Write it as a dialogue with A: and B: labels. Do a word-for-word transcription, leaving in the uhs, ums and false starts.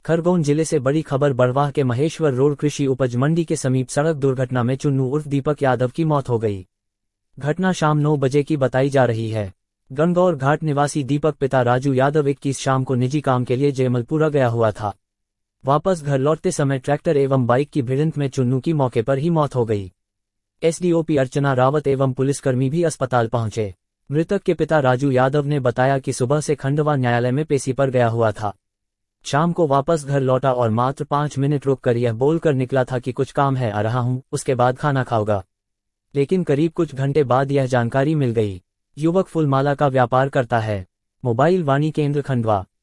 A: खरगोन जिले से बड़ी खबर। बड़वाह के महेश्वर रोड कृषि उपज मंडी के समीप सड़क दुर्घटना में चुन्नू उर्फ दीपक यादव की मौत हो गई। घटना शाम नौ बजे की बताई जा रही है। गंगौर घाट निवासी दीपक पिता राजू यादव इक्कीस शाम को निजी काम के लिए जयमलपुरा गया हुआ था। वापस घर लौटते समय ट्रैक्टर एवं बाइक की भिड़ंत में चुन्नू की मौके पर ही मौत हो गई। एसडीओपी अर्चना रावत एवं पुलिसकर्मी भी अस्पताल पहुंचे। मृतक के पिता राजू यादव ने बताया कि सुबह से खंडवा न्यायालय में पेशी पर गया हुआ था। शाम को वापस घर लौटा और मात्र पाँच मिनट रुककर यह बोलकर निकला था कि कुछ काम है, आ रहा हूं, उसके बाद खाना खाऊंगा। लेकिन करीब कुछ घंटे बाद यह जानकारी मिल गई। युवक फूलमाला का व्यापार करता है। मोबाइल वाणी केंद्र खंडवा।